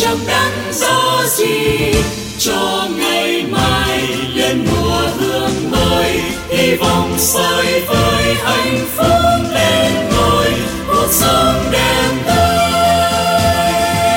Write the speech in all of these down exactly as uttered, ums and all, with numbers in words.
chẳng đáng giá gì cho ngày mai lên mùa hương mới, hy vọng soi với hạnh phúc lên ngôi cuộc sống đẹp tươi.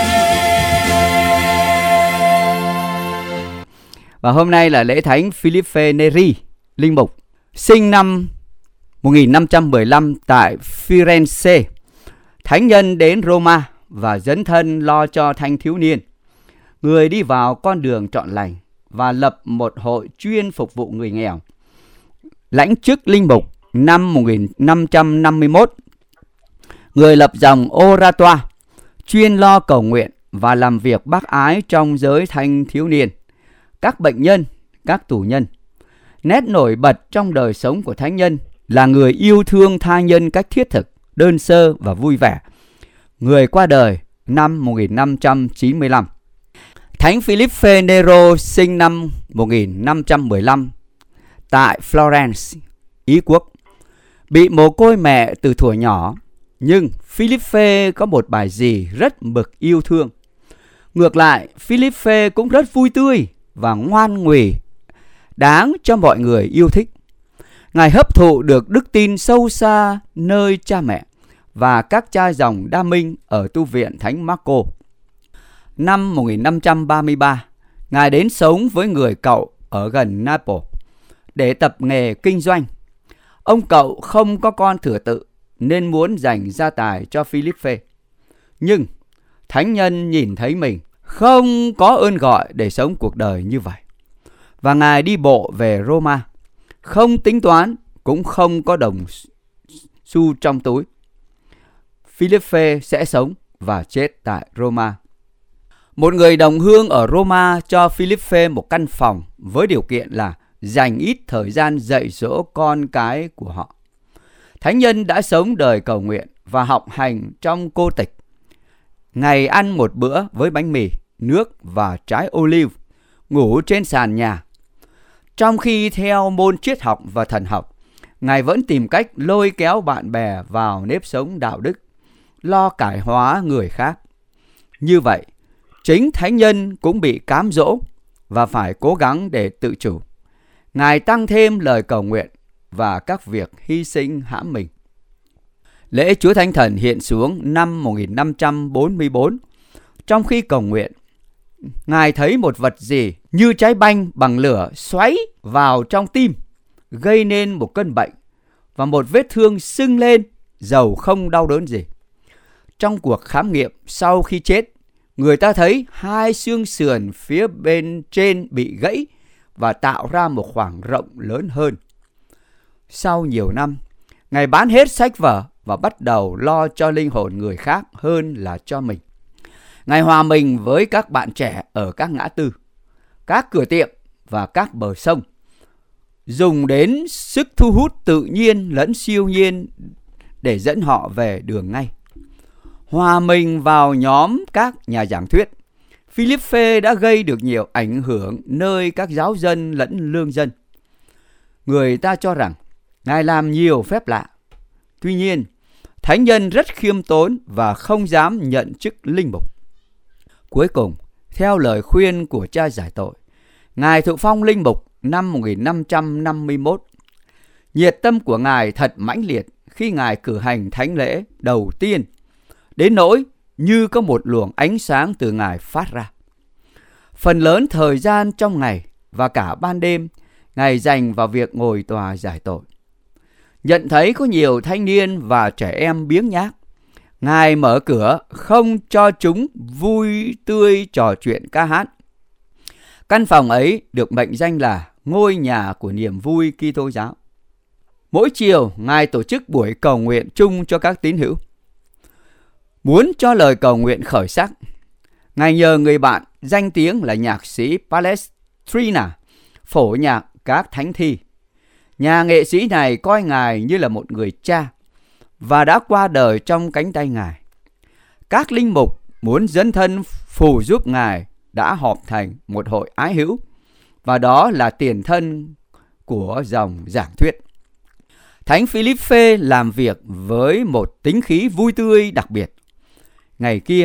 Và hôm nay là lễ thánh Philippe Neri, linh mục, sinh năm một nghìn năm trăm mười lăm tại Firenze. Thánh nhân đến Roma và dấn thân lo cho thanh thiếu niên, người đi vào con đường trọn lành và lập một hội chuyên phục vụ người nghèo. Lãnh chức linh mục năm một nghìn năm trăm năm mươi mốt, người lập dòng Oratoire, chuyên lo cầu nguyện và làm việc bác ái trong giới thanh thiếu niên, các bệnh nhân, các tù nhân. Nét nổi bật trong đời sống của thánh nhân là người yêu thương tha nhân cách thiết thực, đơn sơ và vui vẻ. Người qua đời năm một nghìn năm trăm chín mươi lăm. Thánh Philippe Nero sinh năm một nghìn năm trăm mười lăm tại Florence, Ý quốc. Bị mồ côi mẹ từ thuở nhỏ, nhưng Philippe có một bài dì rất mực yêu thương. Ngược lại, Philippe cũng rất vui tươi và ngoan ngùi, đáng cho mọi người yêu thích. Ngài hấp thụ được đức tin sâu xa nơi cha mẹ và các cha dòng Đa Minh ở tu viện Thánh Marco. Năm một nghìn năm trăm ba mươi ba, Ngài đến sống với người cậu ở gần Naples để tập nghề kinh doanh. Ông cậu không có con thừa tự nên muốn dành gia tài cho Philippe. Nhưng thánh nhân nhìn thấy mình không có ơn gọi để sống cuộc đời như vậy, và Ngài đi bộ về Roma, không tính toán, cũng không có đồng xu trong túi. Philippe sẽ sống và chết tại Roma. Một người đồng hương ở Roma cho Philippe một căn phòng với điều kiện là dành ít thời gian dạy dỗ con cái của họ. Thánh nhân đã sống đời cầu nguyện và học hành trong cô tịch. Ngày ăn một bữa với bánh mì, nước và trái olive, ngủ trên sàn nhà. Trong khi theo môn triết học và thần học, Ngài vẫn tìm cách lôi kéo bạn bè vào nếp sống đạo đức, lo cải hóa người khác. Như vậy, chính thánh nhân cũng bị cám dỗ và phải cố gắng để tự chủ. Ngài tăng thêm lời cầu nguyện và các việc hy sinh hãm mình. Lễ Chúa Thánh Thần hiện xuống năm một nghìn năm trăm bốn mươi tư. Trong khi cầu nguyện, Ngài thấy một vật gì như trái banh bằng lửa xoáy vào trong tim, gây nên một cơn bệnh và một vết thương sưng lên, dầu không đau đớn gì. Trong cuộc khám nghiệm sau khi chết, người ta thấy hai xương sườn phía bên trên bị gãy và tạo ra một khoảng rộng lớn hơn. Sau nhiều năm, Ngài bán hết sách vở và bắt đầu lo cho linh hồn người khác hơn là cho mình. Ngài hòa mình với các bạn trẻ ở các ngã tư, các cửa tiệm và các bờ sông, dùng đến sức thu hút tự nhiên lẫn siêu nhiên để dẫn họ về đường ngay. Hòa mình vào nhóm các nhà giảng thuyết, Philippe đã gây được nhiều ảnh hưởng nơi các giáo dân lẫn lương dân. Người ta cho rằng Ngài làm nhiều phép lạ. Tuy nhiên, thánh nhân rất khiêm tốn và không dám nhận chức linh mục. Cuối cùng, theo lời khuyên của cha giải tội, Ngài thụ phong linh mục năm một nghìn năm trăm năm mươi mốt. Nhiệt tâm của Ngài thật mãnh liệt khi Ngài cử hành thánh lễ đầu tiên, đến nỗi như có một luồng ánh sáng từ Ngài phát ra. Phần lớn thời gian trong ngày và cả ban đêm, Ngài dành vào việc ngồi tòa giải tội. Nhận thấy có nhiều thanh niên và trẻ em biếng nhác, Ngài mở cửa không cho chúng vui tươi trò chuyện ca hát. Căn phòng ấy được mệnh danh là ngôi nhà của niềm vui Kitô giáo. Mỗi chiều, Ngài tổ chức buổi cầu nguyện chung cho các tín hữu. Muốn cho lời cầu nguyện khởi sắc, Ngài nhờ người bạn danh tiếng là nhạc sĩ Palestrina phổ nhạc các thánh thi. Nhà nghệ sĩ này coi Ngài như là một người cha và đã qua đời trong cánh tay Ngài. Các linh mục muốn dấn thân phù giúp Ngài đã họp thành một hội ái hữu, và đó là tiền thân của dòng giảng thuyết. Thánh Philippe làm việc với một tính khí vui tươi đặc biệt. Ngày kia,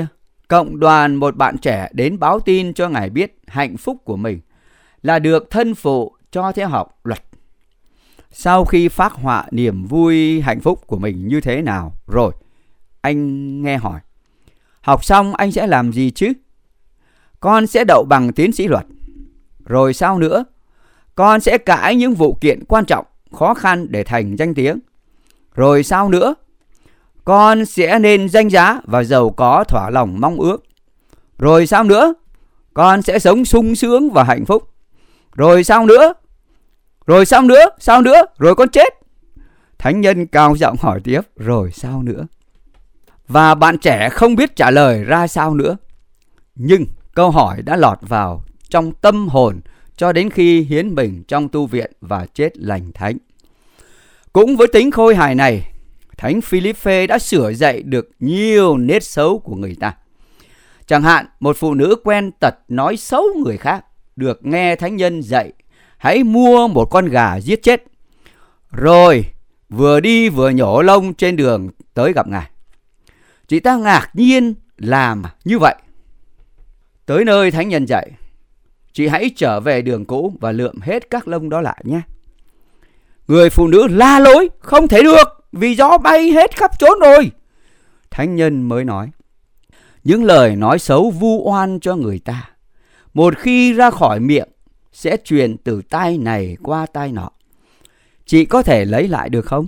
cộng đoàn một bạn trẻ đến báo tin cho Ngài biết hạnh phúc của mình là được thân phụ cho theo học luật. Sau khi phác họa niềm vui hạnh phúc của mình như thế nào rồi, anh nghe hỏi: học xong anh sẽ làm gì chứ? Con sẽ đậu bằng tiến sĩ luật. Rồi sao nữa? Con sẽ cãi những vụ kiện quan trọng, khó khăn để thành danh tiếng. Rồi sao nữa? Con sẽ nên danh giá và giàu có thỏa lòng mong ước. Rồi sao nữa? Con sẽ sống sung sướng và hạnh phúc. Rồi sao nữa? Rồi sao nữa? Sao nữa? Rồi con chết. Thánh nhân cao giọng hỏi tiếp: rồi sao nữa? Và bạn trẻ không biết trả lời ra sao nữa. Nhưng câu hỏi đã lọt vào trong tâm hồn cho đến khi hiến mình trong tu viện và chết lành thánh. Cũng với tính khôi hài này, Thánh Philippe đã sửa dạy được nhiều nết xấu của người ta. Chẳng hạn, một phụ nữ quen tật nói xấu người khác được nghe thánh nhân dạy hãy mua một con gà giết chết, rồi vừa đi vừa nhổ lông trên đường tới gặp Ngài. Chị ta ngạc nhiên làm như vậy. Tới nơi thánh nhân dạy: chị hãy trở về đường cũ và lượm hết các lông đó lại nhé. Người phụ nữ la lối: không thể được, vì gió bay hết khắp trốn rồi. Thánh nhân mới nói: những lời nói xấu vu oan cho người ta, một khi ra khỏi miệng sẽ truyền từ tai này qua tai nọ. Chị có thể lấy lại được không?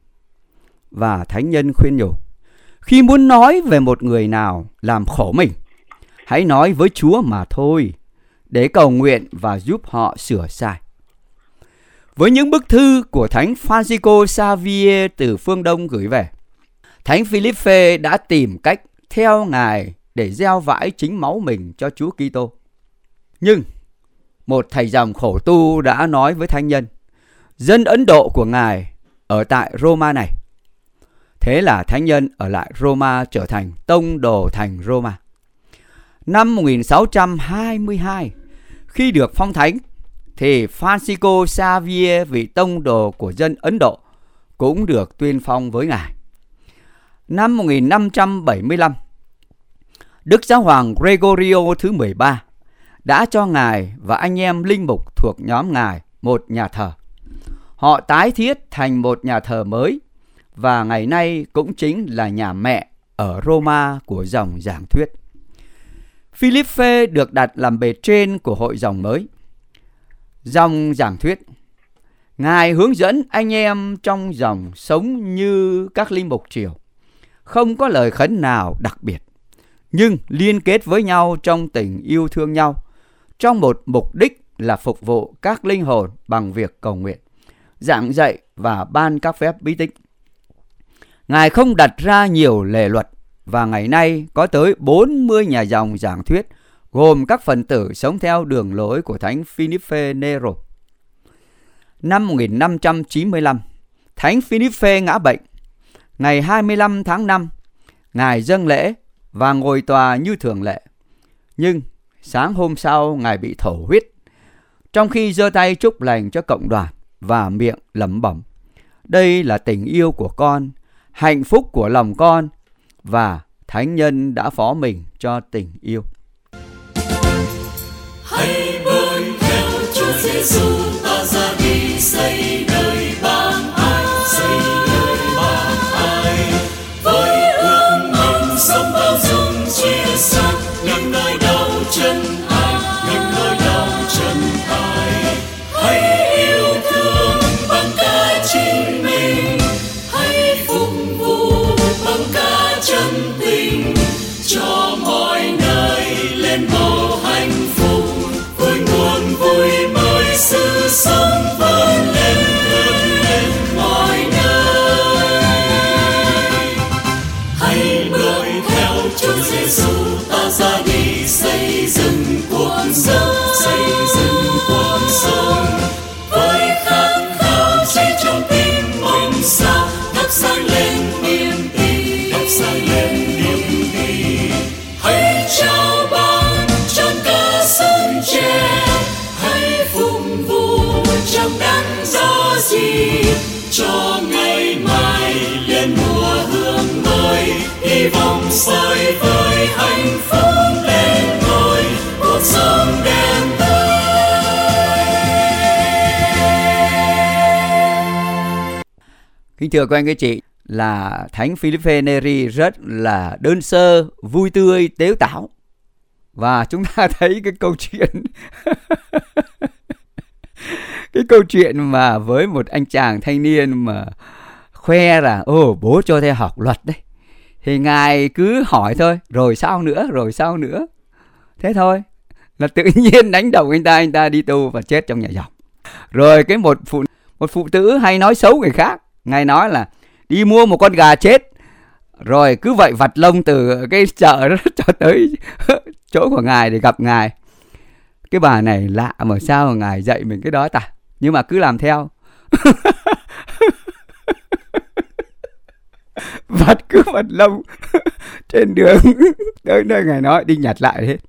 Và thánh nhân khuyên nhủ: khi muốn nói về một người nào làm khổ mình, hãy nói với Chúa mà thôi, để cầu nguyện và giúp họ sửa sai. Với những bức thư của Thánh Francisco Xavier từ phương Đông gửi về, Thánh Philippe đã tìm cách theo Ngài để gieo vãi chính máu mình cho Chúa Kitô. Nhưng một thầy dòng khổ tu đã nói với thánh nhân: dân Ấn Độ của Ngài ở tại Roma này. Thế là thánh nhân ở lại Roma trở thành tông đồ thành Roma. Năm một nghìn sáu trăm hai mươi hai, khi được phong thánh, thì Francisco Xavier, vị tông đồ của dân Ấn Độ, cũng được tuyên phong với Ngài. Năm một nghìn năm trăm bảy mươi lăm, Đức Giáo hoàng Gregorio thứ mười ba đã cho Ngài và anh em linh mục thuộc nhóm Ngài một nhà thờ. Họ tái thiết thành một nhà thờ mới, và ngày nay cũng chính là nhà mẹ ở Roma của dòng giảng thuyết. Philippe được đặt làm bề trên của hội dòng mới, dòng giảng thuyết. Ngài hướng dẫn anh em trong dòng sống như các linh mục triều, không có lời khấn nào đặc biệt, nhưng liên kết với nhau trong tình yêu thương nhau, trong một mục đích là phục vụ các linh hồn bằng việc cầu nguyện, giảng dạy và ban các phép bí tích. Ngài không đặt ra nhiều lề luật, và ngày nay có tới bốn mươi nhà dòng giảng thuyết, gồm các phần tử sống theo đường lối của Thánh Philippe Nero. Năm một nghìn năm trăm chín mươi lăm, Thánh Philippe ngã bệnh. Ngày hai mươi lăm tháng năm, Ngài dâng lễ và ngồi tòa như thường lệ. Nhưng sáng hôm sau, Ngài bị thổ huyết, trong khi giơ tay chúc lành cho cộng đoàn và miệng lẩm bẩm: đây là tình yêu của con, hạnh phúc của lòng con, và thánh nhân đã phó mình cho tình yêu. Hãy bước theo Chúa Giêsu, ta ra đi xây đời ban ai, xây đời ban ai. Với ước mong sống bao dung chia sẻ, những nỗi đau chân ai, những nỗi đau chân ai. Hãy yêu thương bằng cả chính mình, hãy phục vụ bằng cả chân tình, cho mọi nơi lên màu hạnh phúc, vui nguồn vui mới sự sống vươn lên, vươn lên mọi nơi. Hãy bước theo Chúa Giêsu, ta ra đi xây dựng cuộc sống, xây dựng cuộc sống với khát khao cháy trong tim mong sao, thắp sáng lên niềm tin, thắp sáng lên niềm tin. Hãy trao ban trong cả xuân trẻ, hãy phục vụ trong nắng gió gì, cho ngày mai lên mùa hương mới, hy vọng soi với hạnh phúc lên ngôi, cuộc sống đẹp tươi. Kính thưa các anh các chị, là Thánh Philippe Neri rất là đơn sơ, vui tươi, tếu tảo. Và chúng ta thấy cái câu chuyện cái câu chuyện mà với một anh chàng thanh niên mà khoe là ồ bố cho theo học luật đấy, thì ngài cứ hỏi thôi, rồi sao nữa, rồi sao nữa, thế thôi là tự nhiên đánh đồng anh ta, anh ta đi tù và chết trong nhà giàu. Rồi cái một phụ một phụ nữ hay nói xấu người khác, ngài nói là đi mua một con gà chết, rồi cứ vậy vặt lông từ cái chợ đó cho tới chỗ của ngài để gặp ngài. Cái bà này lạ mà sao mà ngài dạy mình cái đó ta, nhưng mà cứ làm theo. Vặt cứ vặt lông trên đường tới nơi ngài nói đi nhặt lại hết.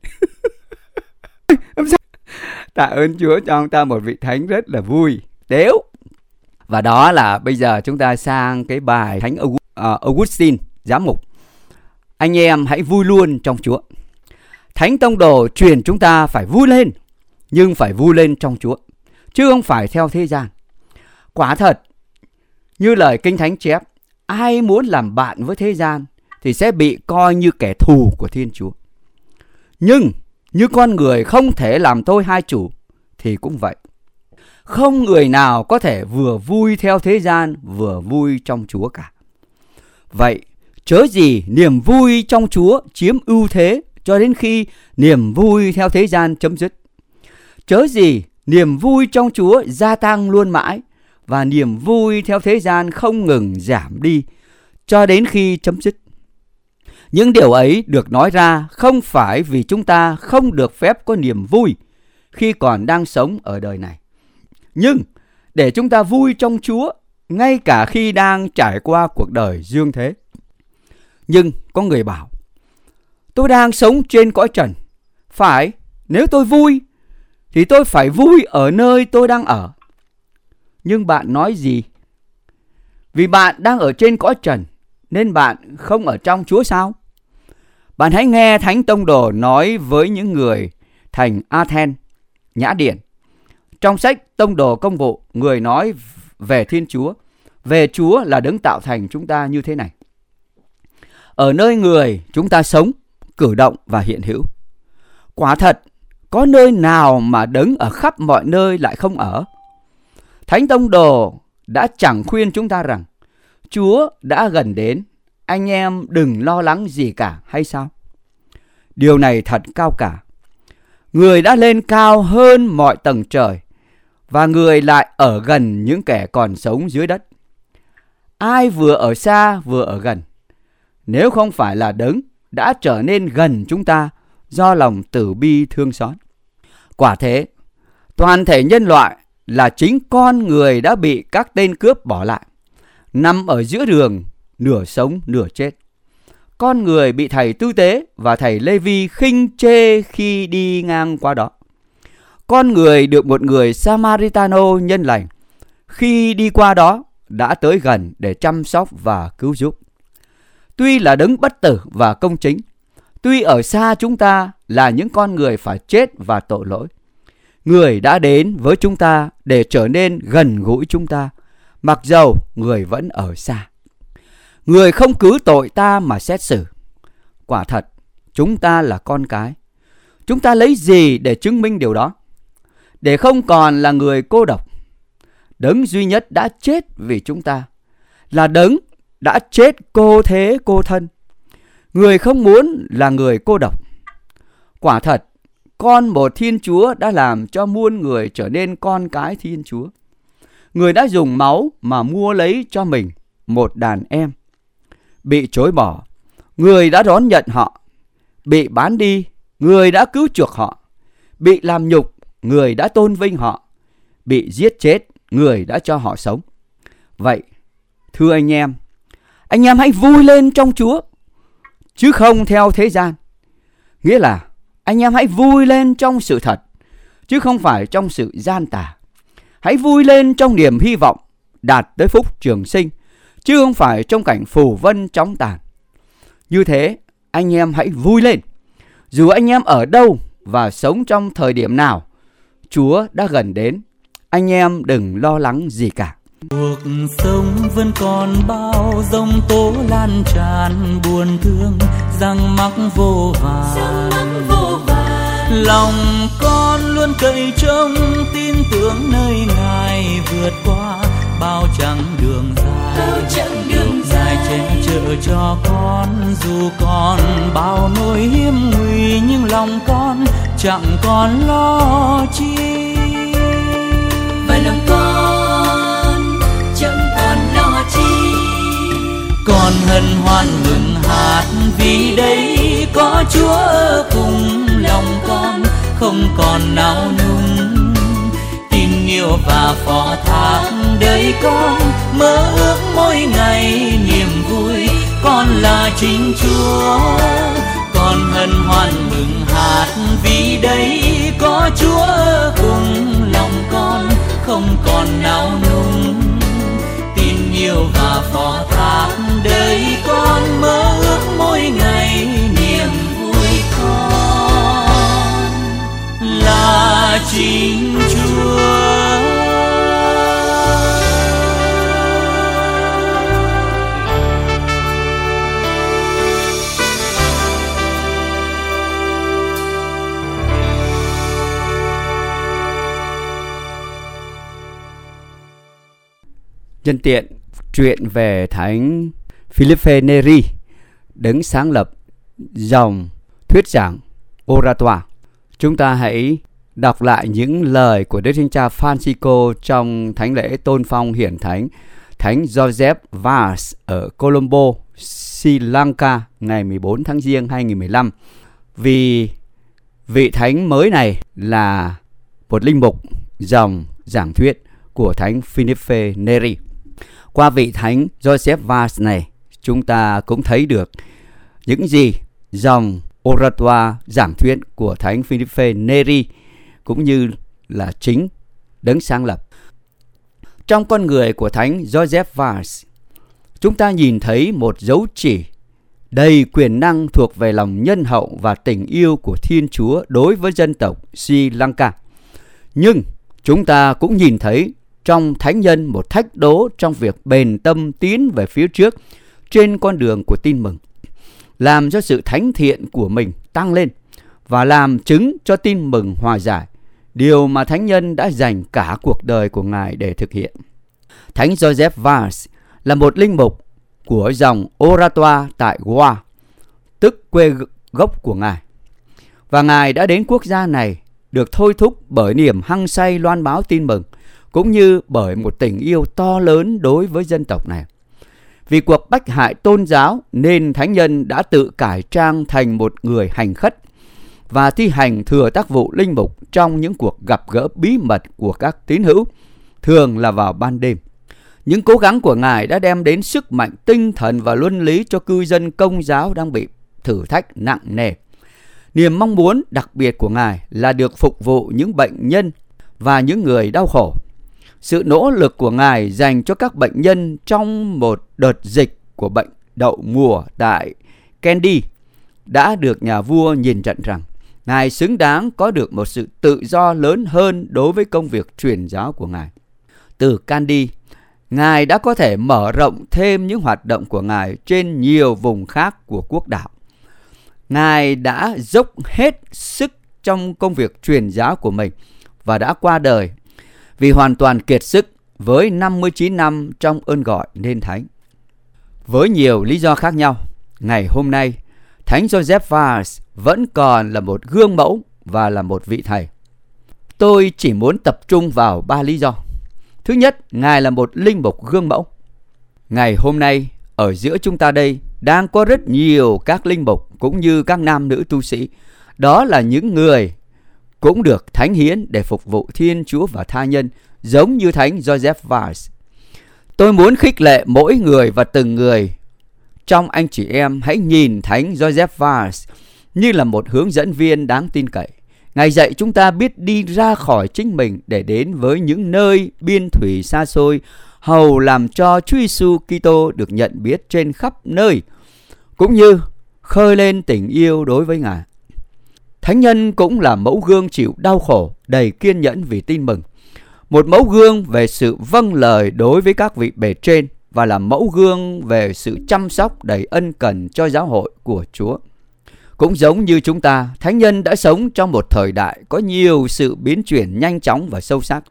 Tạ ơn Chúa cho ông ta một vị thánh rất là vui, tếu. Và đó là bây giờ chúng ta sang cái bài Thánh Augustine giám mục. Anh em hãy vui luôn trong Chúa. Thánh Tông Đồ truyền chúng ta phải vui lên, nhưng phải vui lên trong Chúa, chứ không phải theo thế gian. Quả thật, như lời Kinh Thánh chép, ai muốn làm bạn với thế gian thì sẽ bị coi như kẻ thù của Thiên Chúa. Nhưng như con người không thể làm tôi hai chủ thì cũng vậy. Không người nào có thể vừa vui theo thế gian vừa vui trong Chúa cả. Vậy chớ gì niềm vui trong Chúa chiếm ưu thế cho đến khi niềm vui theo thế gian chấm dứt. Chớ gì niềm vui trong Chúa gia tăng luôn mãi và niềm vui theo thế gian không ngừng giảm đi cho đến khi chấm dứt. Những điều ấy được nói ra không phải vì chúng ta không được phép có niềm vui khi còn đang sống ở đời này, nhưng để chúng ta vui trong Chúa ngay cả khi đang trải qua cuộc đời dương thế. Nhưng có người bảo, tôi đang sống trên cõi trần. Phải, nếu tôi vui thì tôi phải vui ở nơi tôi đang ở. Nhưng bạn nói gì? Vì bạn đang ở trên cõi trần nên bạn không ở trong Chúa sao? Bạn hãy nghe Thánh Tông Đồ nói với những người thành Athens, Nhã Điển. Trong sách Tông Đồ Công vụ, người nói về Thiên Chúa, về Chúa là đấng tạo thành chúng ta như thế này. Ở nơi người chúng ta sống, cử động và hiện hữu. Quả thật, có nơi nào mà đấng ở khắp mọi nơi lại không ở? Thánh Tông Đồ đã chẳng khuyên chúng ta rằng Chúa đã gần đến, anh em đừng lo lắng gì cả hay sao? Điều này thật cao cả. Người đã lên cao hơn mọi tầng trời và người lại ở gần những kẻ còn sống dưới đất. Ai vừa ở xa vừa ở gần, nếu không phải là đấng đã trở nên gần chúng ta do lòng từ bi thương xót? Quả thế, toàn thể nhân loại là chính con người đã bị các tên cướp bỏ lại, nằm ở giữa đường, nửa sống nửa chết. Con người bị thầy tư tế và thầy Lê Vi khinh chê khi đi ngang qua đó. Con người được một người Samaritano nhân lành khi đi qua đó đã tới gần để chăm sóc và cứu giúp. Tuy là đấng bất tử và công chính, tuy ở xa chúng ta là những con người phải chết và tội lỗi, người đã đến với chúng ta để trở nên gần gũi chúng ta, mặc dầu người vẫn ở xa. Người không cứ tội ta mà xét xử. Quả thật, chúng ta là con cái. Chúng ta lấy gì để chứng minh điều đó? Để không còn là người cô độc. Đấng duy nhất đã chết vì chúng ta, là đấng đã chết cô thế cô thân. Người không muốn là người cô độc. Quả thật, con một Thiên Chúa đã làm cho muôn người trở nên con cái Thiên Chúa. Người đã dùng máu mà mua lấy cho mình một đàn em. Bị chối bỏ, người đã đón nhận họ. Bị bán đi, người đã cứu chuộc họ. Bị làm nhục, người đã tôn vinh họ. Bị giết chết, người đã cho họ sống. Vậy, thưa anh em, anh em hãy vui lên trong Chúa, chứ không theo thế gian. Nghĩa là anh em hãy vui lên trong sự thật, chứ không phải trong sự gian tà. Hãy vui lên trong niềm hy vọng đạt tới phúc trường sinh, chứ không phải trong cảnh phù vân chóng tàn. Như thế, anh em hãy vui lên. Dù anh em ở đâu và sống trong thời điểm nào, Chúa đã gần đến. Anh em đừng lo lắng gì cả. Cuộc sống vẫn còn bao giông tố lan tràn, buồn thương răng mắc vô vàn. Lòng con luôn cậy trông, tin tưởng nơi Ngài vượt qua bao chặng đường dài. Đường dài che chở cho con, dù còn bao nỗi hiểm nguy, nhưng lòng con chẳng còn lo chi. Và lòng con chẳng còn lo chi. Con hân hoan mừng hát, vì đây có Chúa ở cùng. Lòng con không còn nao núng, tin yêu và phó thác đời con, mơ ước mỗi ngày niềm vui. Con là chính Chúa, con hân hoan mừng hát, vì đây có Chúa ở cùng. Lòng con không còn nao núng, tin yêu và phó thác đời con, mơ ước mỗi ngày niềm vui. Con là chính Chúa. Nhân tiện chuyện về Thánh Philippe Neri, đấng sáng lập dòng thuyết giảng Oratoire. Chúng ta hãy đọc lại những lời của Đức Thánh Cha Francisco trong thánh lễ tôn phong hiển thánh Thánh Joseph Vaz ở Colombo, Sri Lanka ngày mười bốn tháng Giêng hai nghìn mười lăm. Vì vị thánh mới này là một linh mục dòng giảng thuyết của Thánh Philippe Neri. Qua vị thánh Joseph Vaz này, chúng ta cũng thấy được những gì dòng Oratoire giảng thuyết của Thánh Philippe Neri cũng như là chính đấng sáng lập. Trong con người của Thánh Joseph Vaz, chúng ta nhìn thấy một dấu chỉ đầy quyền năng thuộc về lòng nhân hậu và tình yêu của Thiên Chúa đối với dân tộc Sri Lanka. Nhưng chúng ta cũng nhìn thấy trong thánh nhân một thách đố trong việc bền tâm tiến về phía trước trên con đường của tin mừng, làm cho sự thánh thiện của mình tăng lên và làm chứng cho tin mừng hòa giải, điều mà thánh nhân đã dành cả cuộc đời của Ngài để thực hiện. Thánh Joseph Vaz là một linh mục của dòng Oratoire tại Goa, tức quê gốc của Ngài. Và Ngài đã đến quốc gia này được thôi thúc bởi niềm hăng say loan báo tin mừng, cũng như bởi một tình yêu to lớn đối với dân tộc này. Vì cuộc bách hại tôn giáo nên thánh nhân đã tự cải trang thành một người hành khất và thi hành thừa tác vụ linh mục trong những cuộc gặp gỡ bí mật của các tín hữu, thường là vào ban đêm. Những cố gắng của Ngài đã đem đến sức mạnh tinh thần và luân lý cho cư dân Công giáo đang bị thử thách nặng nề. Niềm mong muốn đặc biệt của Ngài là được phục vụ những bệnh nhân và những người đau khổ. Sự nỗ lực của Ngài dành cho các bệnh nhân trong một đợt dịch của bệnh đậu mùa tại Kandy đã được nhà vua nhìn nhận rằng Ngài xứng đáng có được một sự tự do lớn hơn đối với công việc truyền giáo của Ngài. Từ Kandy, Ngài đã có thể mở rộng thêm những hoạt động của Ngài trên nhiều vùng khác của quốc đảo. Ngài đã dốc hết sức trong công việc truyền giáo của mình và đã qua đời vì hoàn toàn kiệt sức với năm mươi chín năm trong ơn gọi nên thánh. Với nhiều lý do khác nhau, ngày hôm nay, Thánh Joseph Vaz vẫn còn là một gương mẫu và là một vị thầy. Tôi chỉ muốn tập trung vào ba lý do. Thứ nhất, Ngài là một linh mục gương mẫu. Ngày hôm nay, ở giữa chúng ta đây, đang có rất nhiều các linh mục cũng như các nam nữ tu sĩ. Đó là những người cũng được thánh hiến để phục vụ Thiên Chúa và tha nhân, giống như Thánh Joseph Vaz. Tôi muốn khích lệ mỗi người và từng người trong anh chị em hãy nhìn Thánh Joseph Vaz như là một hướng dẫn viên đáng tin cậy. Ngài dạy chúng ta biết đi ra khỏi chính mình để đến với những nơi biên thủy xa xôi, hầu làm cho Chúa Giêsu Kitô được nhận biết trên khắp nơi, cũng như khơi lên tình yêu đối với Ngài. Thánh nhân cũng là mẫu gương chịu đau khổ, đầy kiên nhẫn vì tin mừng. Một mẫu gương về sự vâng lời đối với các vị bề trên và là mẫu gương về sự chăm sóc đầy ân cần cho giáo hội của Chúa. Cũng giống như chúng ta, thánh nhân đã sống trong một thời đại có nhiều sự biến chuyển nhanh chóng và sâu sắc.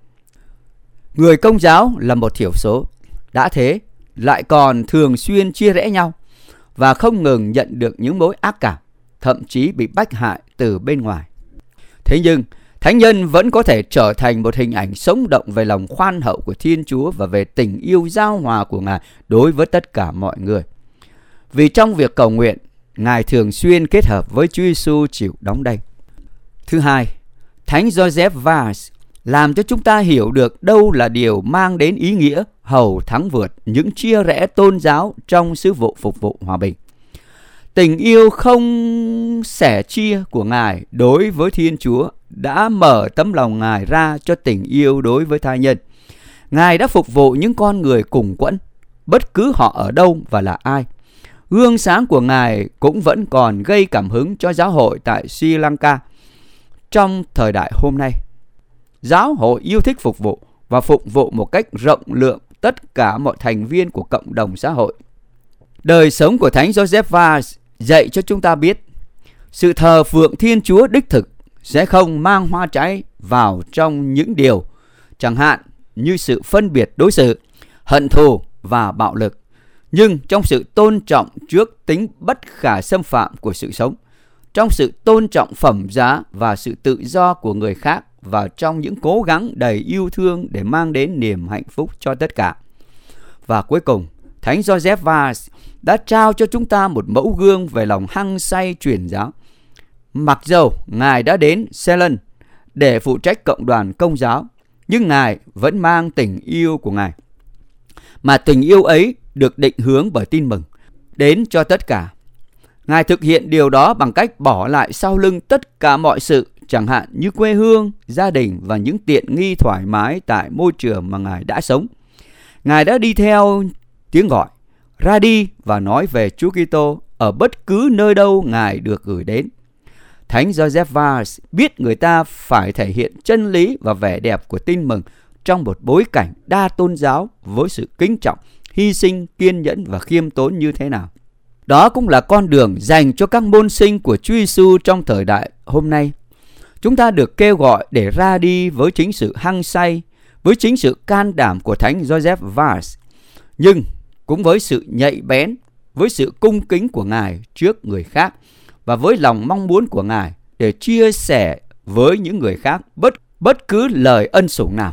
Người Công giáo là một thiểu số, đã thế lại còn thường xuyên chia rẽ nhau và không ngừng nhận được những mối ác cảm, thậm chí bị bách hại từ bên ngoài. Thế nhưng, thánh nhân vẫn có thể trở thành một hình ảnh sống động về lòng khoan hậu của Thiên Chúa và về tình yêu giao hòa của Ngài đối với tất cả mọi người. Vì trong việc cầu nguyện, Ngài thường xuyên kết hợp với Chúa Giêsu chịu đóng đinh. Thứ hai, Thánh Joseph Vaz làm cho chúng ta hiểu được đâu là điều mang đến ý nghĩa hầu thắng vượt những chia rẽ tôn giáo trong sứ vụ phục vụ hòa bình. Tình yêu không sẻ chia của Ngài đối với Thiên Chúa đã mở tấm lòng Ngài ra cho tình yêu đối với tha nhân. Ngài đã phục vụ những con người cùng quẫn, bất cứ họ ở đâu và là ai. Gương sáng của Ngài cũng vẫn còn gây cảm hứng cho giáo hội tại Sri Lanka trong thời đại hôm nay. Giáo hội yêu thích phục vụ và phục vụ một cách rộng lượng tất cả mọi thành viên của cộng đồng xã hội. Đời sống của Thánh Joseph Vaz dạy cho chúng ta biết sự thờ phượng Thiên Chúa đích thực sẽ không mang hoa trái vào trong những điều, chẳng hạn như sự phân biệt đối xử, hận thù và bạo lực, nhưng trong sự tôn trọng trước tính bất khả xâm phạm của sự sống, trong sự tôn trọng phẩm giá và sự tự do của người khác, và trong những cố gắng đầy yêu thương để mang đến niềm hạnh phúc cho tất cả. Và cuối cùng, Thánh Joseph Vaz đã trao cho chúng ta một mẫu gương về lòng hăng say truyền giáo. Mặc dầu Ngài đã đến Ceylon để phụ trách cộng đoàn Công giáo, nhưng Ngài vẫn mang tình yêu của Ngài. Mà tình yêu ấy được định hướng bởi tin mừng đến cho tất cả. Ngài thực hiện điều đó bằng cách bỏ lại sau lưng tất cả mọi sự, chẳng hạn như quê hương, gia đình và những tiện nghi thoải mái tại môi trường mà Ngài đã sống. Ngài đã đi theo tiếng gọi, ra đi và nói về Chúa Kitô ở bất cứ nơi đâu Ngài được gửi đến. Thánh Joseph Vaz biết người ta phải thể hiện chân lý và vẻ đẹp của tin mừng trong một bối cảnh đa tôn giáo với sự kính trọng, hy sinh, kiên nhẫn và khiêm tốn như thế nào. Đó cũng là con đường dành cho các môn sinh của Chúa Giêsu trong thời đại hôm nay. Chúng ta được kêu gọi để ra đi với chính sự hăng say, với chính sự can đảm của Thánh Joseph Vaz, nhưng cũng với sự nhạy bén, với sự cung kính của Ngài trước người khác và với lòng mong muốn của Ngài để chia sẻ với những người khác bất, bất cứ lời ân sủng nào,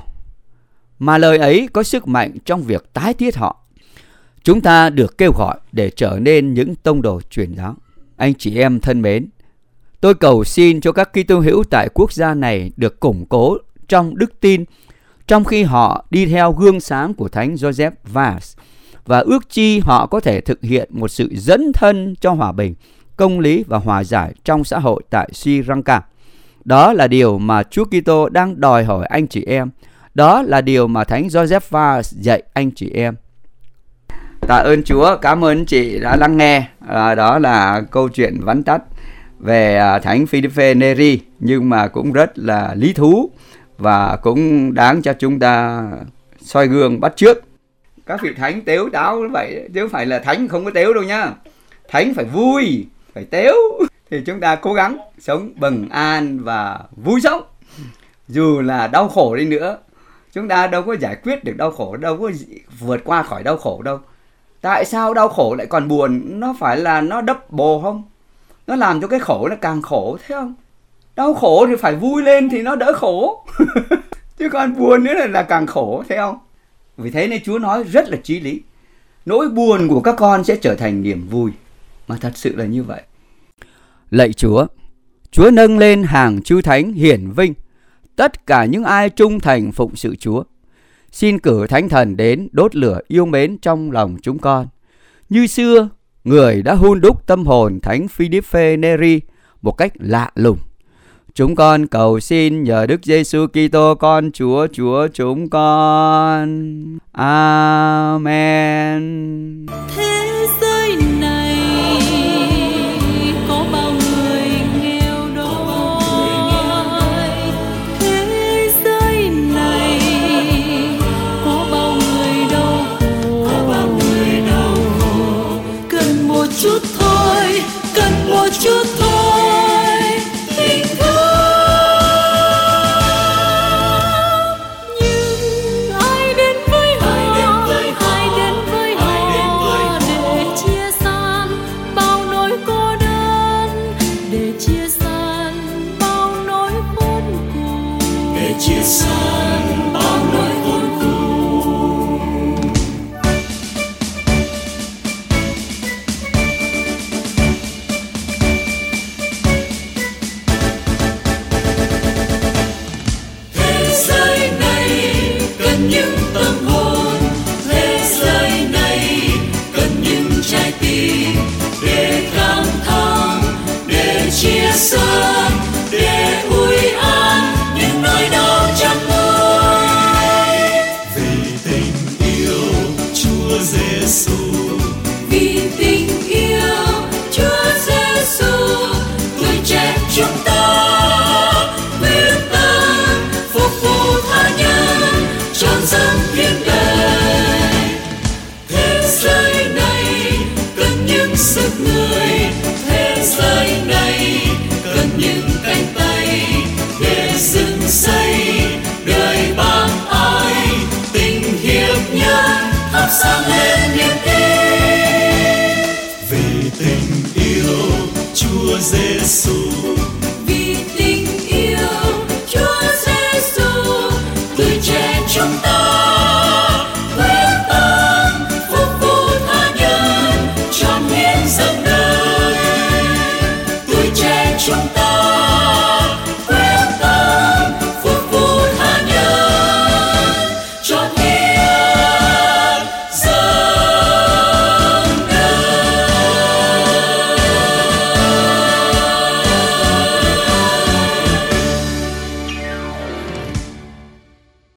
mà lời ấy có sức mạnh trong việc tái thiết họ. Chúng ta được kêu gọi để trở nên những tông đồ truyền giáo. Anh chị em thân mến, tôi cầu xin cho các Kitô hữu tại quốc gia này được củng cố trong đức tin, trong khi họ đi theo gương sáng của Thánh Joseph Vaz, và ước chi họ có thể thực hiện một sự dấn thân cho hòa bình, công lý và hòa giải trong xã hội tại Sri Lanka. Đó là điều mà Chúa Kitô đang đòi hỏi anh chị em. Đó là điều mà Thánh Joseph Vaz dạy anh chị em. Tạ ơn Chúa, cảm ơn chị đã lắng nghe. À, đó là câu chuyện vắn tắt về à, Thánh Philippe Neri, nhưng mà cũng rất là lý thú và cũng đáng cho chúng ta soi gương bắt chước. Các vị thánh tếu táo như vậy, chứ không phải là thánh không có tếu đâu nhá. Thánh phải vui, phải tếu. Thì chúng ta cố gắng sống bình an và vui sống. Dù là đau khổ đi nữa, chúng ta đâu có giải quyết được đau khổ, đâu có vượt qua khỏi đau khổ đâu. Tại sao đau khổ lại còn buồn? Nó phải là nó double không? Nó làm cho cái khổ nó càng khổ, thấy không? Đau khổ thì phải vui lên thì nó đỡ khổ. Chứ còn buồn nữa là, là càng khổ, thấy không? Vì thế nên Chúa nói rất là chí lý. Nỗi buồn của các con sẽ trở thành niềm vui. Mà thật sự là như vậy. Lạy Chúa, Chúa nâng lên hàng chư thánh hiển vinh tất cả những ai trung thành phụng sự Chúa. Xin cử Thánh Thần đến đốt lửa yêu mến trong lòng chúng con. Như xưa, người đã hun đúc tâm hồn Thánh Philippe Neri một cách lạ lùng. Chúng con cầu xin nhờ Đức Giêsu Kitô con Chúa Chúa chúng con. Amen. Thế giới này chia sẻ bao nỗi khốn khổ. Thế giới này cần những tâm hồn, thế giới này cần những trái tim để cảm thông, để chia sẻ, để ủi an những nỗi đau trăm ngôi. Vì tình yêu Chúa Giêsu, Vì tình yêu Chúa Giêsu, tuổi trẻ chúng ta quyết tâm phục vụ tha nhân, trọn dâng hiến đời. Thế giới này cần những sức người, thế giới này cần những cánh tay để dựng xây đời bác ái, tình hiệp nhân thắp sáng lên niềm tin. vì tình yêu Chúa Giêsu,